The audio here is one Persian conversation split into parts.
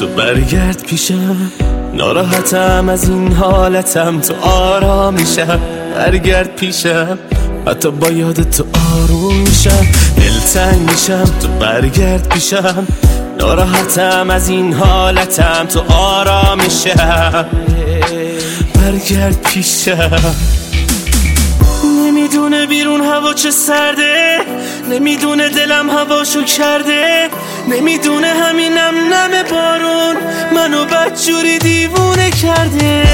تو برگرد پیشم، ناراحتم از این حالتم، تو آرامیشم. برگرد پیشم، حتی با یاد تو آروم میشم. دلتنگ میشم تو برگرد پیشم، ناراحتم از این حالتم، تو آرامیشم. برگرد پیشم. نمیدونه بیرون هوا چه سرده، نمیدونه دلم هواشو کرده، نمیدونه همینم نم بارون منو بدجوری دیوونه کرده.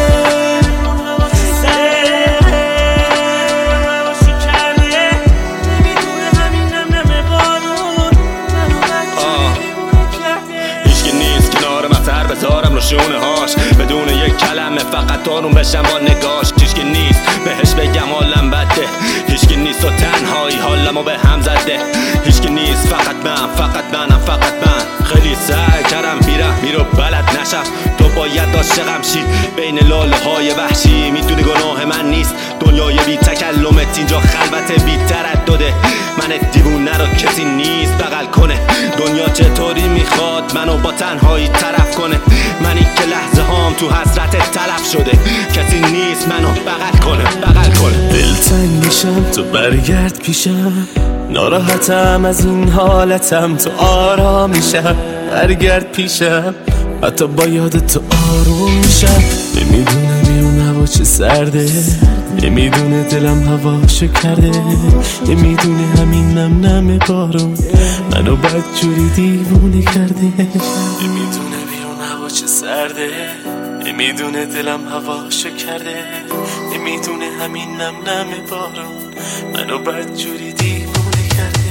بذارم رو شونه هاش بدون یک کلمه، فقط آروم بشم با نگاش. هیچکی نیست بهش بگم حالم بده، هیچکی نیست و تنهایی حالمو به هم زده. هیچکی نیست فقط منم فقط من. خیلی سعی کردم میرو بلد نشم، تو باید عاشقم شی بین لاله های وحشی. میدونی گناه من نیست دنیای بی تکلمت، اینجا خلوت بی تردده. من دیوونه رو کسی نیست بغل کنه، دنیا چطوری میخواد منو با تنهایی طرف کنه. منی که لحظه هام تو حسرت تلف شده، کسی نیست منو بغل کنه. دلتنگ میشم تو برگرد پیشم، ناراحتم از این حالتم، تو آرامیشم. برگرد پیشم، حتی با یاد تو آروم میشم. نمیدونه بیرون هوا چه سرده، نمیدونه دلم هواشو کرده، نمیدونه همین نم بارون منو بدجوری دیوونه کرده. نمیدونه بیرون هوا چه سرده، نمیدونه دلم هواشو کرده، نمیدونه همین نم بارون منو بدجوری دیوونه کرده.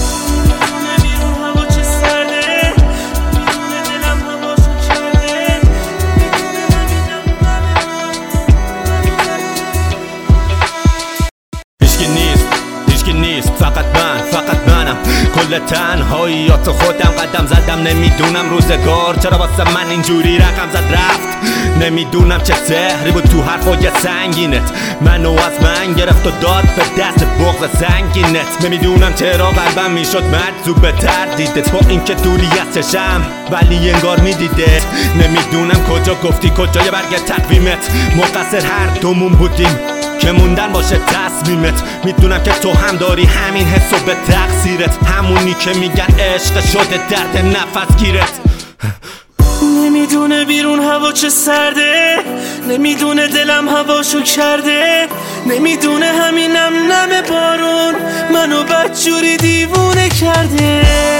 فقط منم کل تنهاییات خودم قدم زدم. نمیدونم روزگار چرا واسه من اینجوری رقم زد رفت، نمیدونم چه سحری بود تو حرفای سنگینت، منو از من گرفت و داد به دست بغض سنگینت. نمیدونم چرا قلبم میشد مجذوب به تردیدت، با اینکه دوری از چشم ولی انگار میدیدت. نمیدونم کجا گفتی کجای برگ تقویمت، مقصر هر دومون بودیم که موندن باشه تصمیمت. میدونم که تو هم داری همین حسو به تقصیرت، همونی که میگن عشق شده درد نفس گیرت. نمیدونه بیرون هوا چه سرده، نمیدونه دلم هواشو کرده، نمیدونه همینم نم بارون منو بدجوری دیوونه کرده.